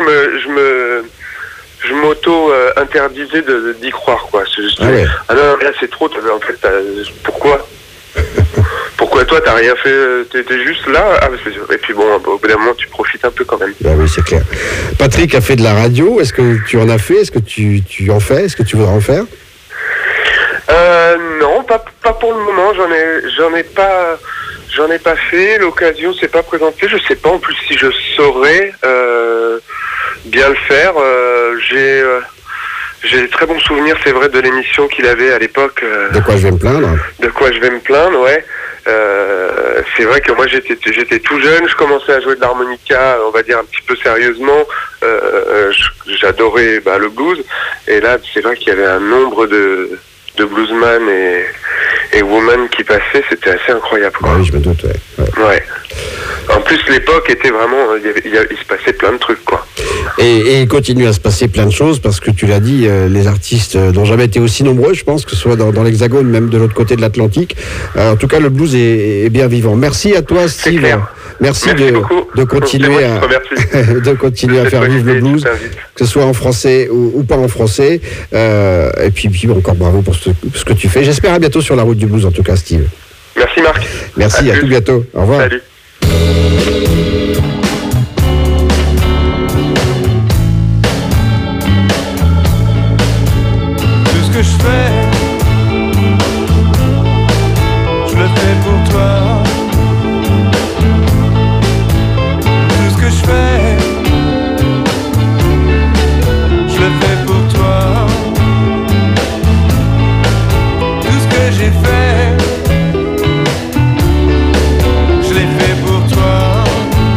je m'auto-interdisais d'y croire, quoi. Non, là c'est trop. En fait, pourquoi? Pourquoi toi t'as rien fait? T'étais juste là. Et puis bon, au bout d'un moment tu profites un peu quand même. Oui, c'est clair. Patrick a fait de la radio. Est-ce que tu en as fait? Est-ce que tu en fais? Est-ce que tu voudrais en faire? Non, pas pour le moment. J'en ai pas fait. L'occasion s'est pas présentée. Je sais pas en plus si je saurais bien le faire. J'ai de très bons souvenirs, c'est vrai, de l'émission qu'il avait à l'époque. De quoi je vais me plaindre? De quoi je vais me plaindre, ouais. C'est vrai que moi j'étais tout jeune, je commençais à jouer de l'harmonica, on va dire un petit peu sérieusement. J'adorais le blues, et là c'est vrai qu'il y avait un nombre de bluesman et woman qui passaient, c'était assez incroyable, quoi. Oui, je me doute, ouais. En plus, l'époque était vraiment... Il se passait plein de trucs, quoi. Et il continue à se passer plein de choses, parce que tu l'as dit, les artistes n'ont jamais été aussi nombreux, je pense, que ce soit dans l'Hexagone, même de l'autre côté de l'Atlantique. En tout cas, le blues est bien vivant. Merci à toi, Steve. C'est clair. Merci de continuer à faire vivre le blues, que ce soit en français ou pas en français. Et puis encore bravo pour ce que tu fais. J'espère à bientôt sur la route du blues, en tout cas, Steve. Merci, Marc. Merci, à tout bientôt. Au revoir. Salut. Tout ce que je fais, je le fais pour toi. Tout ce que je fais, je le fais pour toi. Tout ce que j'ai fait, je l'ai fait pour toi.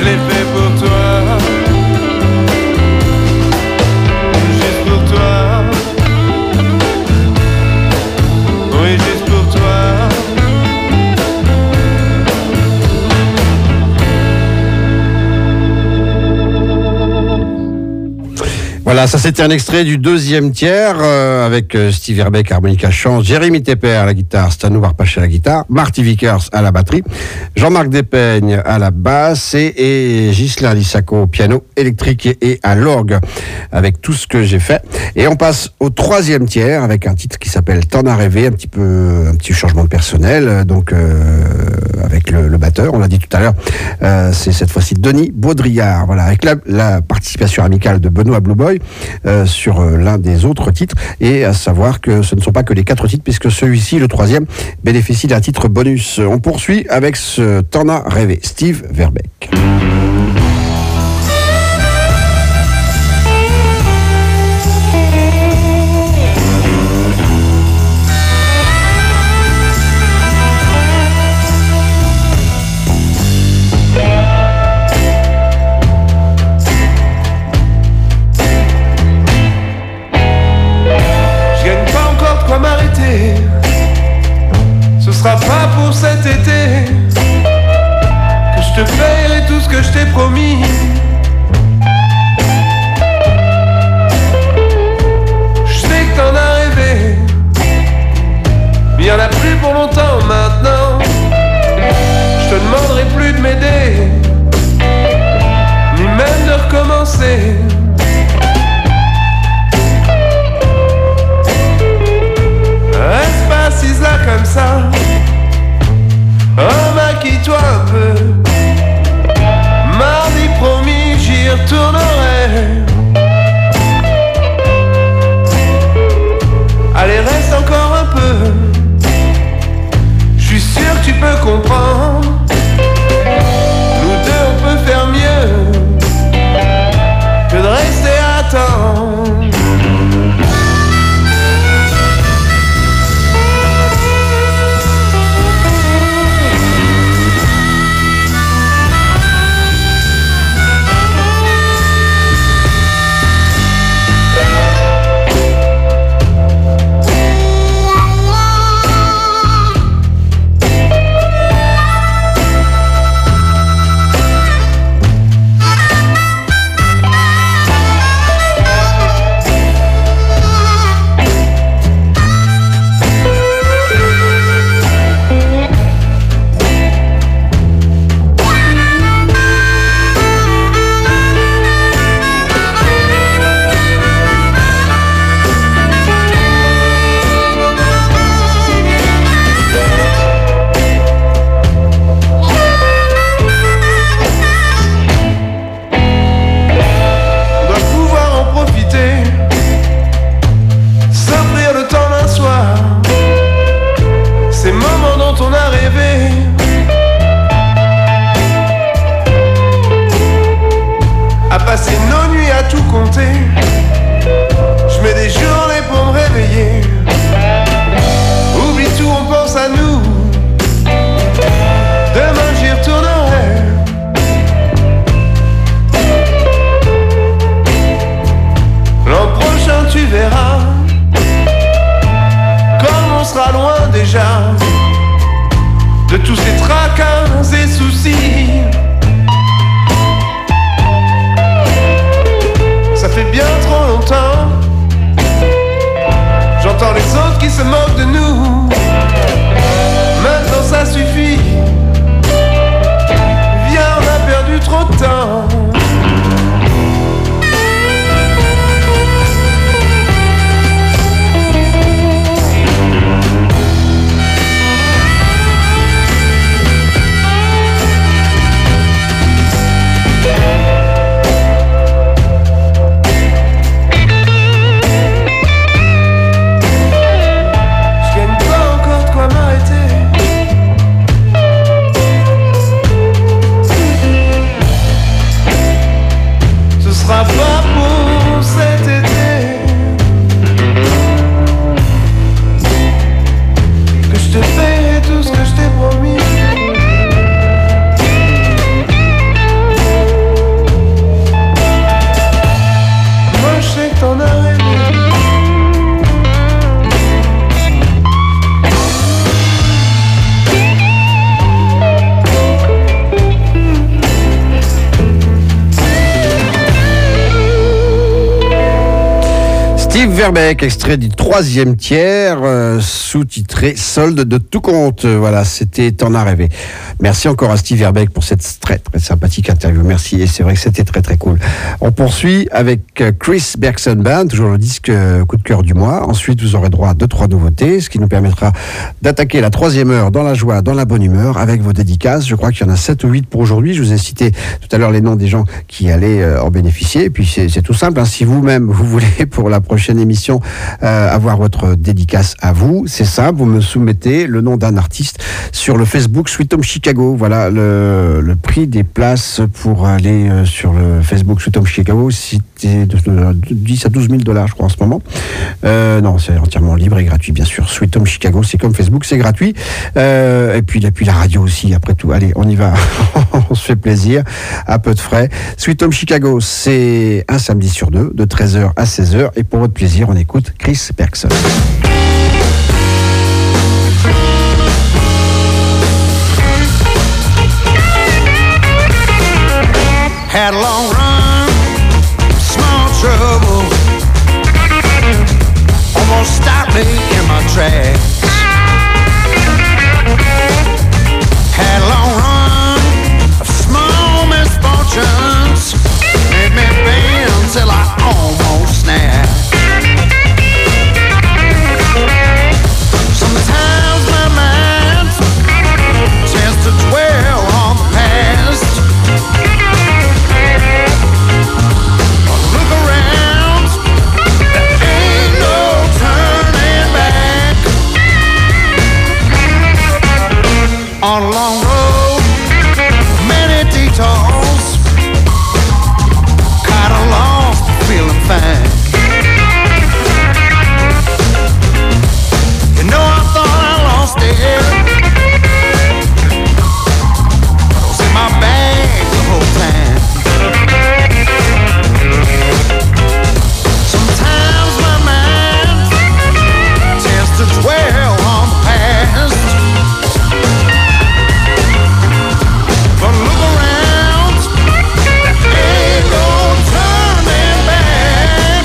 l'ai fait pour toi. Juste pour toi. Oui, juste pour toi. Voilà, ça c'était un extrait du deuxième tiers avec Steve Verbeek, harmonica chant, Jérémy Tepper à la guitare, Stanou Varpache à la guitare, Marty Vickers à la batterie, Jean-Marc Despeignes à la basse et Ghislain Lissaco au piano électrique et à l'orgue avec tout ce que j'ai fait. Et on passe au troisième tiers avec un titre qui s'appelle T'en as rêvé, un petit changement de personnel, donc avec le batteur, on l'a dit tout à l'heure, c'est cette fois-ci Denis Baudrillard, voilà, avec la participation amicale de Benoît Blue Boy sur l'un des autres titres, et à savoir que ce ne sont pas que les 4 titres, puisque celui-ci, le troisième, bénéficie d'un titre bonus. On poursuit avec ce T'en as rêvé, Steve Verbeek. Ce sera pas pour cet été que je te paierai tout ce que je t'ai promis. Je sais que t'en as rêvé, mais y'en a plus pour longtemps maintenant. Je te demanderai plus de m'aider, ni même de recommencer. Reste pas assise là comme ça. Oh, maquille-toi un peu. Mardi promis, j'y retournerai. Allez, reste encore un peu. Je suis sûr que tu peux comprendre. Nous deux, on peut faire mieux que de rester à attendre. Passer nos nuits à tout compter. Je mets des journées pour me réveiller. Oublie tout, on pense à nous. Demain j'y retournerai. L'an prochain tu verras comme on sera loin déjà de tous ces tracas et soucis. Ça fait bien Steve Verbeek, extrait du 3e tiers, sous-titré Solde de tout compte. Voilà, c'était T'en as rêvé. Merci encore à Steve Verbeek pour cette très très sympathique interview. Merci, et c'est vrai que c'était très très cool. On poursuit avec Chris Bergson Band, toujours le disque coup de cœur du mois. Ensuite, vous aurez droit à 2-3 nouveautés, ce qui nous permettra d'attaquer la 3e heure dans la joie, dans la bonne humeur, avec vos dédicaces. Je crois qu'il y en a 7 ou 8 pour aujourd'hui. Je vous ai cité tout à l'heure les noms des gens qui allaient en bénéficier. Et puis c'est tout simple, hein. Si vous-même, vous voulez pour la prochaine émission avoir votre dédicace à vous, c'est simple, vous me soumettez le nom d'un artiste sur le Facebook Sweet Home Chicago. Voilà, le prix des places pour aller sur le Facebook Sweet Home Chicago, c'était de 10 à 12 000 $, je crois, en ce moment. Non, c'est entièrement libre et gratuit, bien sûr. Sweet Home Chicago, c'est comme Facebook, c'est gratuit. Et puis la radio aussi, après tout. Allez, on y va. On se fait plaisir, à peu de frais. Sweet Home Chicago, c'est un samedi sur 2, de 13h à 16h. Et pour votre plaisir, on écoute Chris Bergson. Had a long run, small trouble, almost stopped me in my tracks. Had a long run of small misfortunes, made me bend till I almost snapped. Sometimes my mind tends to dwell on the past. Look around, there ain't no turning back. On a long road, many detours, kinda lost, feeling fine. You know I thought I lost it, but it was in my bag the whole time. Sometimes my mind tends to dwell on the past, but look around, there ain't no turning back.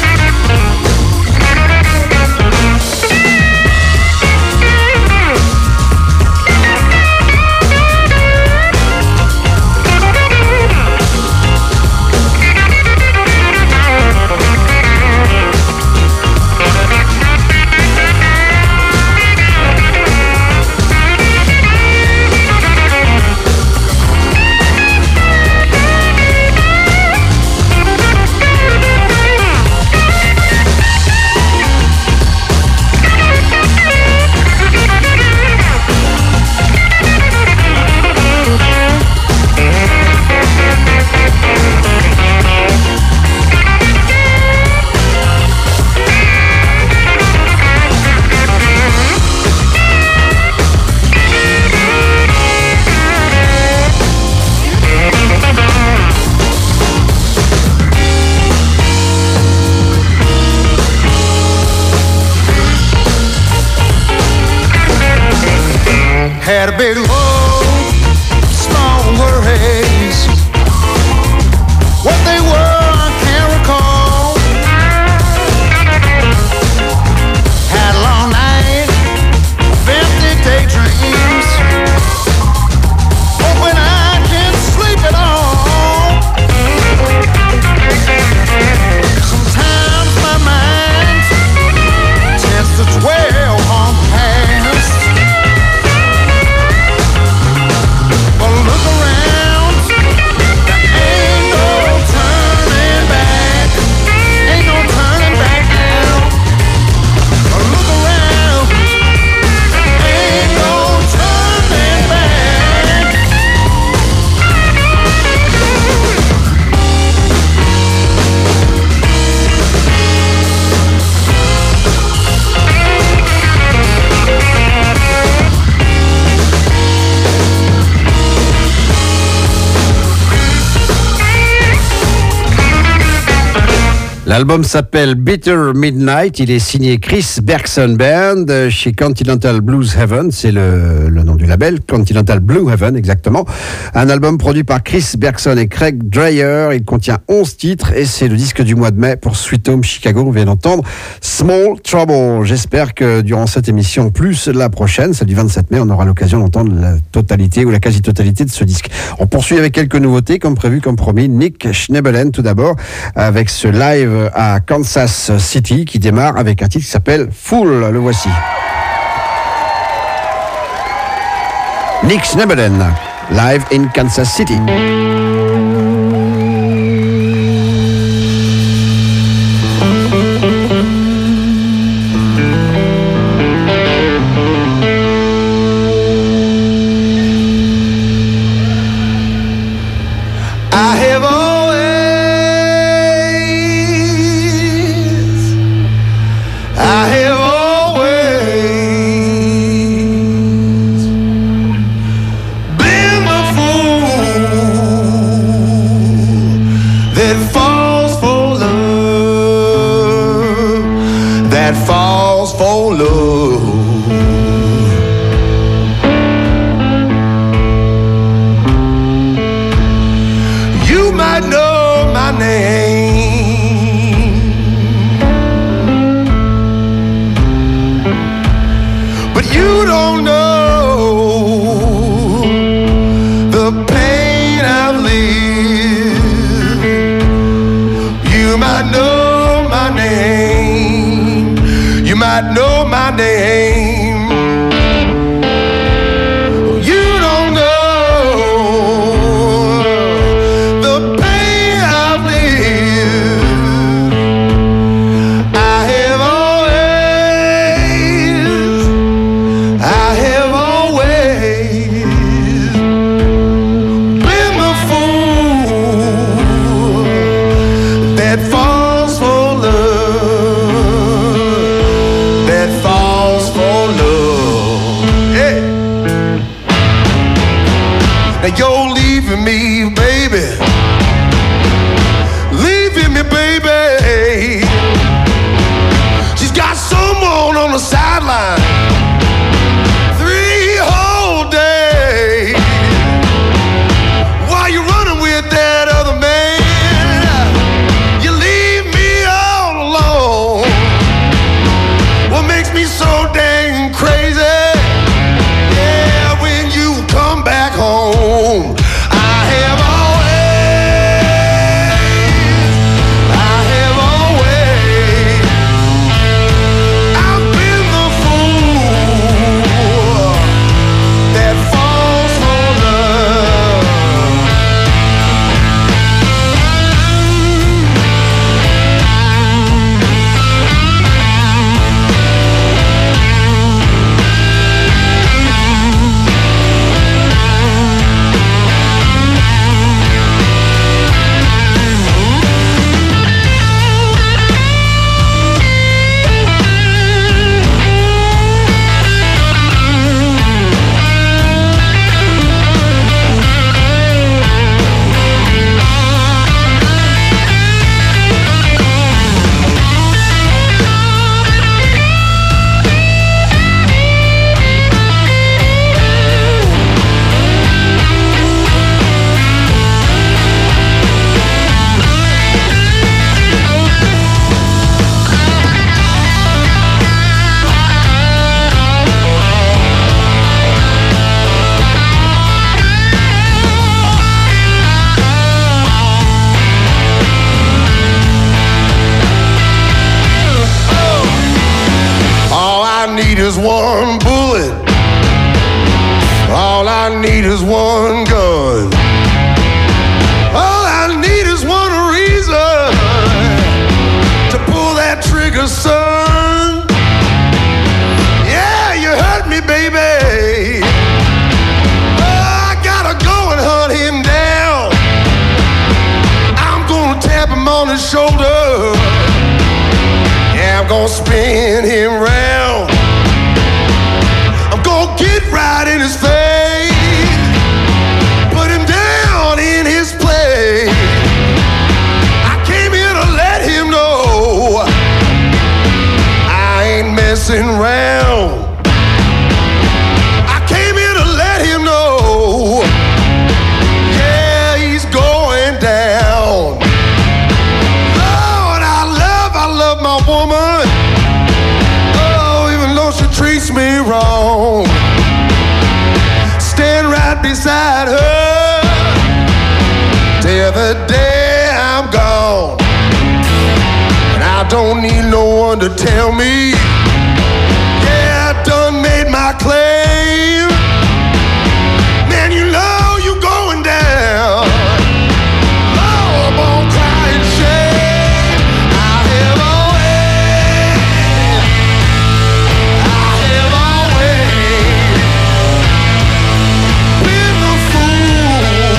Had a big load, small worries. What they were, I can't recall. Had a long night, 50 daydreams, hoping I can sleep it all. Sometimes my mind tends to dwell on the past. L'album s'appelle Bitter Midnight, il est signé Chris Bergson Band chez Continental Blues Heaven, c'est le nom du label, Continental Blue Heaven exactement. Un album produit par Chris Bergson et Craig Dreyer, il contient 11 titres et c'est le disque du mois de mai pour Sweet Home Chicago, on vient d'entendre Small Trouble. J'espère que durant cette émission, plus la prochaine, celle du 27 mai, on aura l'occasion d'entendre la totalité ou la quasi-totalité de ce disque. On poursuit avec quelques nouveautés comme prévu, comme promis. Nick Schnebelen tout d'abord avec ce live à Kansas City qui démarre avec un titre qui s'appelle Fool. Le voici. Nick Schnebelen, live in Kansas City. is one bullet. All I need is one gun. All I need is one reason to pull that trigger, son. Yeah, you hurt me, baby. Oh, I gotta go and hunt him down. I'm gonna tap him on his shoulder. Yeah, I'm gonna spin him round. I'm gonna get right in his face, put him down in his place. I came here to let him know beside her till the day I'm gone. And I don't need no one to tell me, yeah, I done made my claim. Man, you know you're going down. Lord, won't cry and shame. I have always been the fool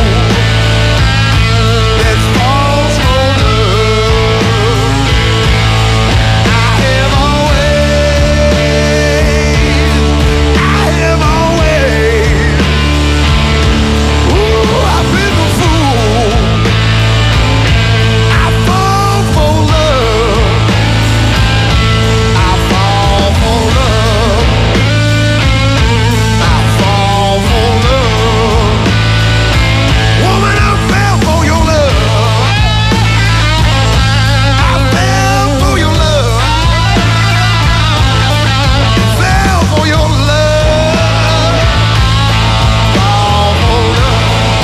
that falls for love. I have always, ooh, I've been the fool. I fall for love. I fall for love. I fall for love. Woman, I fell for your love. I fell for your love. Fell for your love. Fall for love.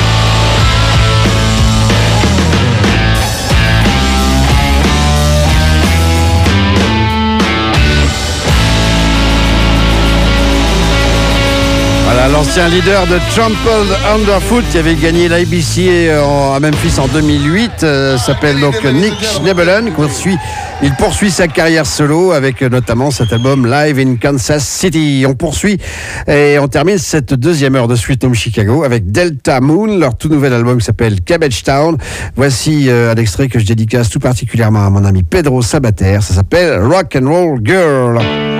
Voilà, l'ancien leader de Trampled Underfoot qui avait gagné l'IBC à Memphis en 2008 s'appelle donc Nick Schnebelen. Il poursuit sa carrière solo avec notamment cet album Live in Kansas City. On poursuit et on termine cette deuxième heure de Sweet Home Chicago avec Delta Moon, leur tout nouvel album qui s'appelle Cabbage Town. Voici un extrait que je dédicace tout particulièrement à mon ami Pedro Sabater. Ça s'appelle Rock and Roll Girl.